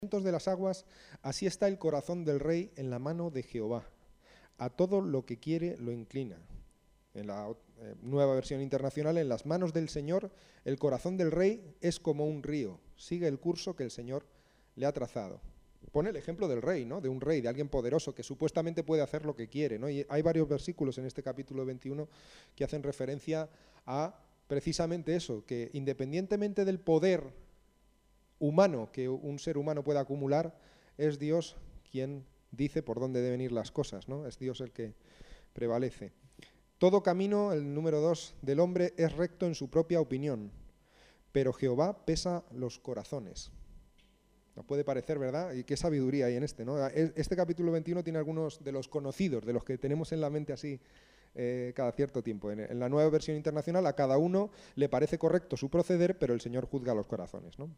de las aguas, así está el corazón del rey en la mano de Jehová. A todo lo que quiere lo inclina. En la nueva versión internacional, en las manos del Señor, el corazón del rey es como un río. Sigue el curso que el Señor le ha trazado. Pone el ejemplo del rey, ¿no? De un rey, de alguien poderoso que supuestamente puede hacer lo que quiere, ¿no? Y hay varios versículos en este capítulo 21 que hacen referencia a precisamente eso, que independientemente del poder humano que un ser humano pueda acumular, es Dios quien dice por dónde deben ir las cosas, ¿no? Es Dios el que prevalece. Todo camino, el número 2, del hombre es recto en su propia opinión, pero Jehová pesa los corazones. No puede parecer, ¿verdad? Y qué sabiduría hay en este, ¿no? Este capítulo 21 tiene algunos de los conocidos, de los que tenemos en la mente así cada cierto tiempo. En la nueva versión internacional a cada uno le parece correcto su proceder, pero el Señor juzga los corazones, ¿no?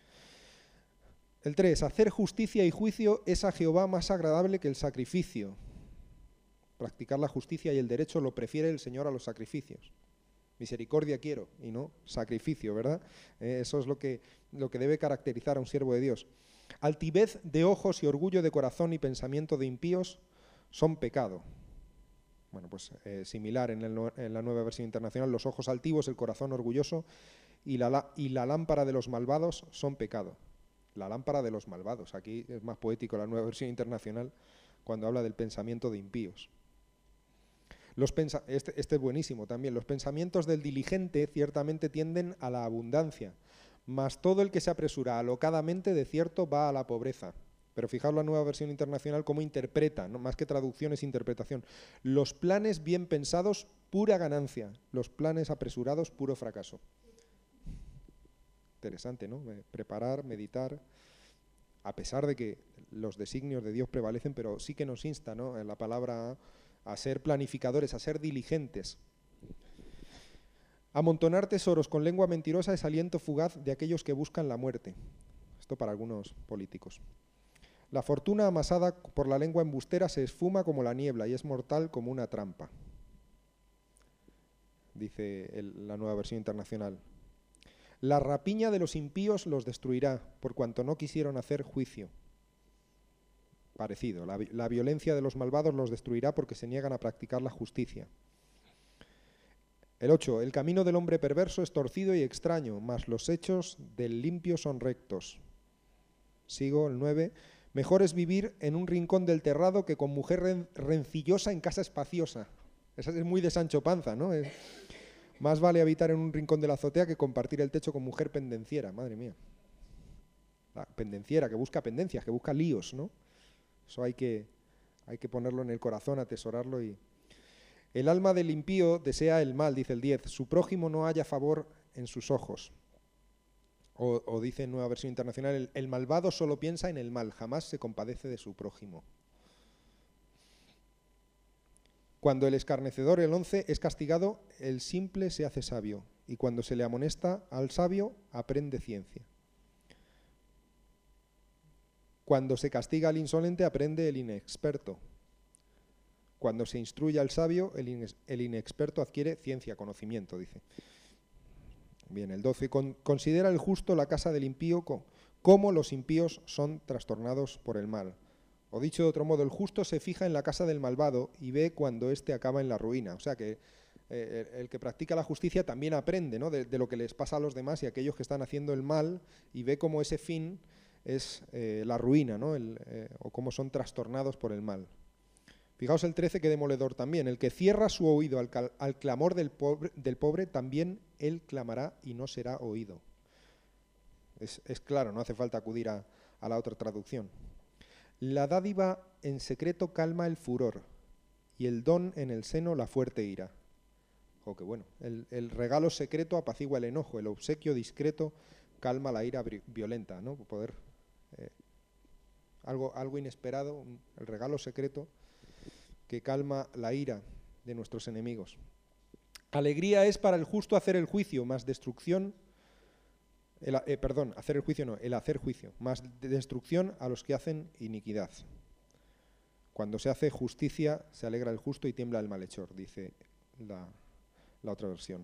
El 3, hacer justicia y juicio es a Jehová más agradable que el sacrificio. Practicar la justicia y el derecho lo prefiere el Señor a los sacrificios. Misericordia quiero y no sacrificio, ¿verdad? Eso es lo que debe caracterizar a un siervo de Dios. Altivez de ojos y orgullo de corazón y pensamiento de impíos son pecado. Bueno, pues similar en la nueva versión internacional, los ojos altivos, el corazón orgulloso y la lámpara de los malvados son pecado. La lámpara de los malvados. Aquí es más poético la nueva versión internacional cuando habla del pensamiento de impíos. Este es buenísimo también. Los pensamientos del diligente ciertamente tienden a la abundancia, mas todo el que se apresura alocadamente de cierto va a la pobreza. Pero fijaos la nueva versión internacional cómo interpreta, ¿no? Más que traducción es interpretación. Los planes bien pensados, pura ganancia. Los planes apresurados, puro fracaso. Interesante, ¿no? Preparar, meditar, a pesar de que los designios de Dios prevalecen, pero sí que nos insta, ¿no? En la palabra a ser planificadores, a ser diligentes. Amontonar tesoros con lengua mentirosa es aliento fugaz de aquellos que buscan la muerte. Esto para algunos políticos. La fortuna amasada por la lengua embustera se esfuma como la niebla y es mortal como una trampa, dice la nueva versión internacional. La rapiña de los impíos los destruirá, por cuanto no quisieron hacer juicio. Parecido, la violencia de los malvados los destruirá porque se niegan a practicar la justicia. El 8, el camino del hombre perverso es torcido y extraño, mas los hechos del limpio son rectos. Sigo, el 9, mejor es vivir en un rincón del terrado que con mujer rencillosa en casa espaciosa. Esa es muy de Sancho Panza, ¿no? Más vale habitar en un rincón de la azotea que compartir el techo con mujer pendenciera, madre mía. La pendenciera, que busca pendencias, que busca líos, ¿no? Eso hay que ponerlo en el corazón, atesorarlo. El alma del impío desea el mal, dice el 10. Su prójimo no halla favor en sus ojos. O dice en nueva versión internacional, el malvado solo piensa en el mal, jamás se compadece de su prójimo. Cuando el escarnecedor, el 11, es castigado, el simple se hace sabio, y cuando se le amonesta al sabio, aprende ciencia. Cuando se castiga al insolente, aprende el inexperto. Cuando se instruye al sabio, el inexperto adquiere ciencia, conocimiento, dice. Bien, el 12, considera el justo la casa del impío, como los impíos son trastornados por el mal. O dicho de otro modo, el justo se fija en la casa del malvado y ve cuando éste acaba en la ruina. O sea que el que practica la justicia también aprende, ¿no? de lo que les pasa a los demás y a aquellos que están haciendo el mal y ve cómo ese fin es la ruina, ¿no? O cómo son trastornados por el mal. Fijaos el 13, que demoledor también. El que cierra su oído al clamor del pobre, también él clamará y no será oído. Es claro, no hace falta acudir a la otra traducción. La dádiva en secreto calma el furor, y el don en el seno la fuerte ira. Oh, qué bueno. El regalo secreto apacigua el enojo, el obsequio discreto calma la ira violenta, ¿no? Poder algo inesperado, el regalo secreto que calma la ira de nuestros enemigos. Alegría es para el justo hacer el juicio, más destrucción. Hacer el juicio no, el hacer juicio, más destrucción a los que hacen iniquidad. Cuando se hace justicia, se alegra el justo y tiembla el malhechor, dice la otra versión.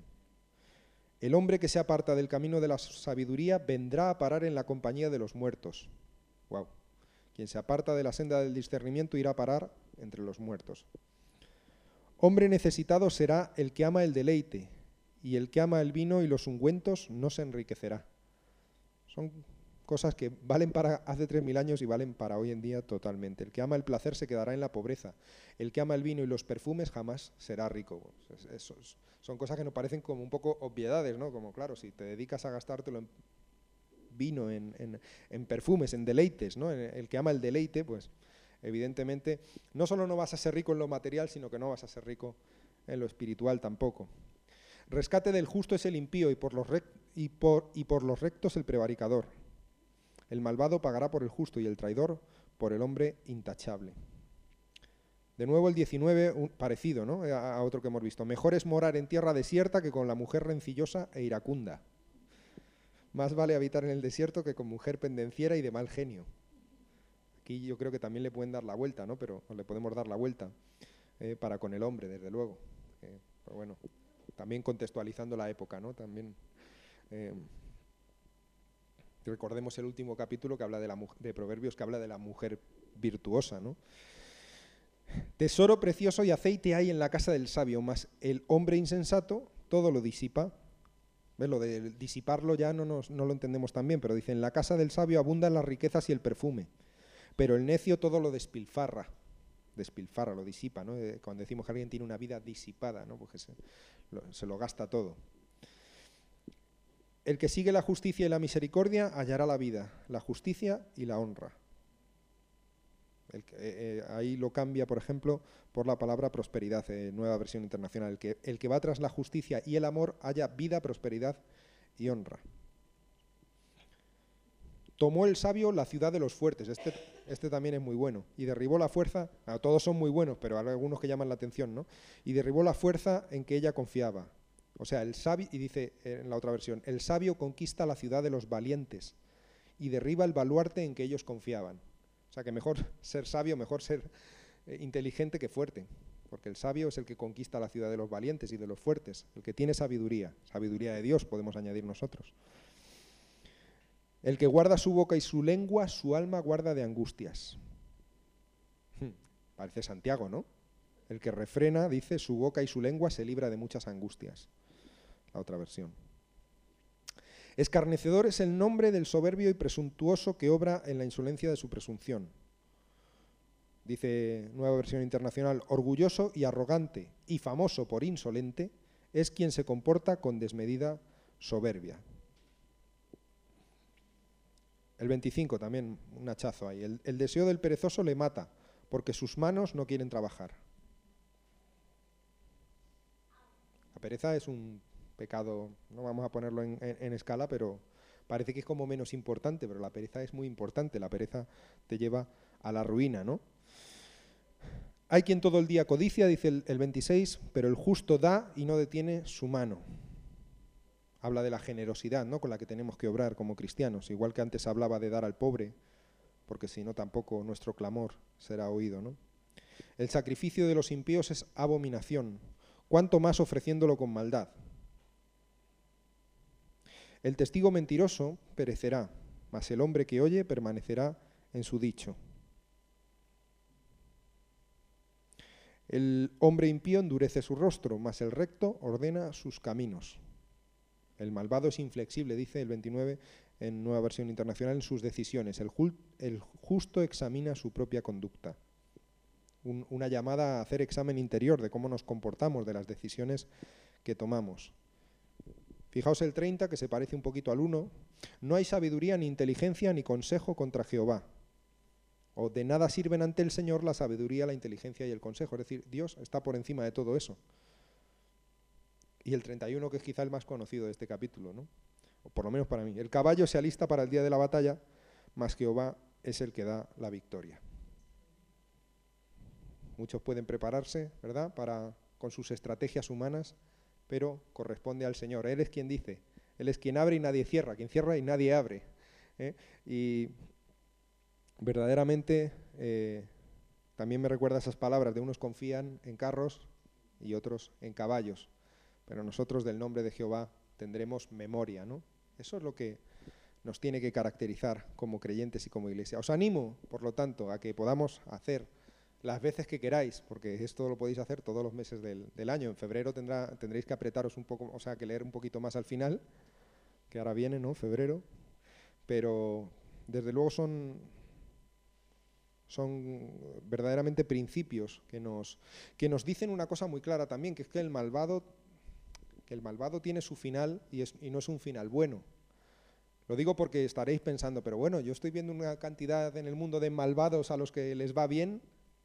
El hombre que se aparta del camino de la sabiduría vendrá a parar en la compañía de los muertos. Wow. Quien se aparta de la senda del discernimiento irá a parar entre los muertos. Hombre necesitado será el que ama el deleite, y el que ama el vino y los ungüentos no se enriquecerá. Son cosas que valen para hace 3000 años y valen para hoy en día totalmente. El que ama el placer se quedará en la pobreza. El que ama el vino y los perfumes jamás será rico. Son cosas que nos parecen como un poco obviedades, ¿no? Como, claro, si te dedicas a gastártelo en vino, en perfumes, en deleites, ¿no? El que ama el deleite, pues evidentemente no solo no vas a ser rico en lo material, sino que no vas a ser rico en lo espiritual tampoco. Rescate del justo es el impío y por los rectos el prevaricador. El malvado pagará por el justo y el traidor por el hombre intachable. De nuevo el 19, parecido, ¿no?, a otro que hemos visto. Mejor es morar en tierra desierta que con la mujer rencillosa e iracunda. Más vale habitar en el desierto que con mujer pendenciera y de mal genio. Aquí yo creo que también le pueden dar la vuelta, ¿no? Pero le podemos dar la vuelta para con el hombre, desde luego. Pero bueno, también contextualizando la época, ¿no? También recordemos el último capítulo que habla de Proverbios, que habla de la mujer virtuosa, ¿no? Tesoro precioso y aceite hay en la casa del sabio, mas el hombre insensato todo lo disipa. ¿Ves? Lo de disiparlo ya no lo entendemos tan bien, pero dice, en la casa del sabio abundan las riquezas y el perfume, pero el necio todo lo despilfarra, lo disipa, ¿no? Cuando decimos que alguien tiene una vida disipada, ¿no? Porque se lo gasta todo. El que sigue la justicia y la misericordia hallará la vida, la justicia y la honra. Ahí lo cambia, por ejemplo, por la palabra prosperidad, nueva versión internacional. El que va tras la justicia y el amor halla vida, prosperidad y honra. Tomó el sabio la ciudad de los fuertes, este también es muy bueno, y derribó la fuerza, todos son muy buenos, pero hay algunos que llaman la atención, ¿no? Y derribó la fuerza en que ella confiaba. O sea, el sabio, y dice en la otra versión, el sabio conquista la ciudad de los valientes y derriba el baluarte en que ellos confiaban. O sea, que mejor ser sabio, mejor ser inteligente que fuerte, porque el sabio es el que conquista la ciudad de los valientes y de los fuertes, el que tiene sabiduría de Dios, podemos añadir nosotros. El que guarda su boca y su lengua, su alma guarda de angustias. Parece Santiago, ¿no? El que refrena, dice, su boca y su lengua se libra de muchas angustias. La otra versión. Escarnecedor es el nombre del soberbio y presuntuoso que obra en la insolencia de su presunción. Dice nueva versión internacional, orgulloso y arrogante y famoso por insolente es quien se comporta con desmedida soberbia. El 25 también, un hachazo ahí. El deseo del perezoso le mata, porque sus manos no quieren trabajar. La pereza es un pecado, no vamos a ponerlo en escala, pero parece que es como menos importante, pero la pereza es muy importante. La pereza te lleva a la ruina, ¿no? Hay quien todo el día codicia, dice el 26, pero el justo da y no detiene su mano. Habla de la generosidad, ¿no?, con la que tenemos que obrar como cristianos, igual que antes hablaba de dar al pobre, porque si no tampoco nuestro clamor será oído, ¿no? El sacrificio de los impíos es abominación, cuanto más ofreciéndolo con maldad. El testigo mentiroso perecerá, mas el hombre que oye permanecerá en su dicho. El hombre impío endurece su rostro, mas el recto ordena sus caminos. El malvado es inflexible, dice el 29 en Nueva Versión Internacional, en sus decisiones. El justo examina su propia conducta. Una llamada a hacer examen interior de cómo nos comportamos, de las decisiones que tomamos. Fijaos el 30, que se parece un poquito al 1. No hay sabiduría, ni inteligencia, ni consejo contra Jehová. O de nada sirven ante el Señor la sabiduría, la inteligencia y el consejo. Es decir, Dios está por encima de todo eso. Y el 31, que es quizá el más conocido de este capítulo, ¿no? O por lo menos para mí. El caballo se alista para el día de la batalla, mas Jehová es el que da la victoria. Muchos pueden prepararse, ¿verdad?, con sus estrategias humanas, pero corresponde al Señor. Él es quien dice, Él es quien abre y nadie cierra, quien cierra y nadie abre. Y verdaderamente también me recuerda esas palabras de unos confían en carros y otros en caballos, pero nosotros del nombre de Jehová tendremos memoria, ¿no? Eso es lo que nos tiene que caracterizar como creyentes y como iglesia. Os animo, por lo tanto, a que podamos hacer las veces que queráis, porque esto lo podéis hacer todos los meses del año. En febrero tendréis que apretaros un poco, o sea, que leer un poquito más al final, que ahora viene, ¿no? Febrero. Pero desde luego son verdaderamente principios que nos dicen una cosa muy clara también, que es que el malvado tiene su final y no es un final bueno. Lo digo porque estaréis pensando, pero bueno, yo estoy viendo una cantidad en el mundo de malvados a los que les va bien,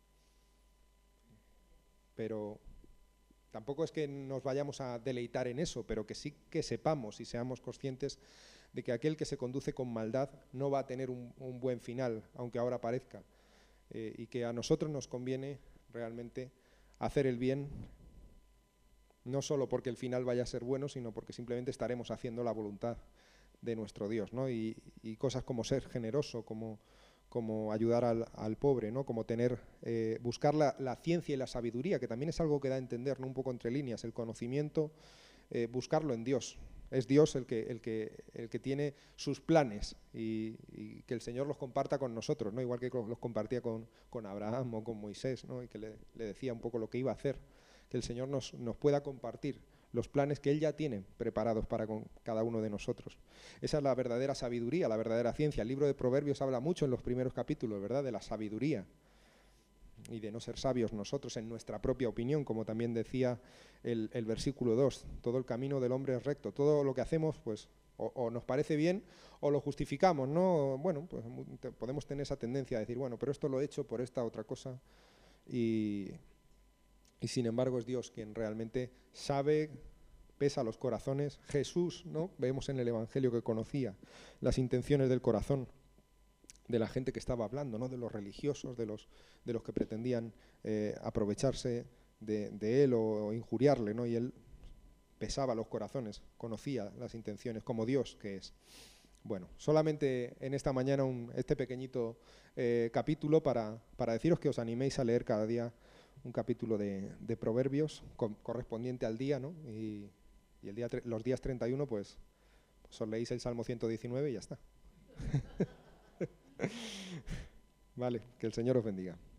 pero tampoco es que nos vayamos a deleitar en eso, pero que sí que sepamos y seamos conscientes de que aquel que se conduce con maldad no va a tener un buen final, aunque ahora parezca, y que a nosotros nos conviene realmente hacer el bien, no solo porque el final vaya a ser bueno, sino porque simplemente estaremos haciendo la voluntad de nuestro Dios, ¿no? Y cosas como ser generoso, como ayudar al pobre, ¿no? Como buscar la ciencia y la sabiduría, que también es algo que da a entender, ¿no? Un poco entre líneas, el conocimiento, buscarlo en Dios. Es Dios el que tiene sus planes y que el Señor los comparta con nosotros, ¿no? Igual que los compartía con Abraham o con Moisés, ¿no? Y que le decía un poco lo que iba a hacer, que el Señor nos pueda compartir los planes que Él ya tiene preparados para con cada uno de nosotros. Esa es la verdadera sabiduría, la verdadera ciencia. El libro de Proverbios habla mucho en los primeros capítulos, ¿verdad?, de la sabiduría y de no ser sabios nosotros en nuestra propia opinión, como también decía el versículo 2. Todo el camino del hombre es recto. Todo lo que hacemos, pues, o nos parece bien o lo justificamos, ¿no? Bueno, pues podemos tener esa tendencia a decir, bueno, pero esto lo he hecho por esta otra cosa y sin embargo es Dios quien realmente sabe, pesa los corazones. Jesús, ¿no? Vemos en el Evangelio que conocía las intenciones del corazón de la gente que estaba hablando, ¿no? De los religiosos, de los que pretendían aprovecharse de él o injuriarle, ¿no? Y él pesaba los corazones, conocía las intenciones como Dios que es. Bueno, solamente en esta mañana este pequeñito capítulo para deciros que os animéis a leer cada día un capítulo de Proverbios correspondiente al día, ¿no? Y los días 31, pues os leéis el Salmo 119 y ya está. Vale, que el Señor os bendiga.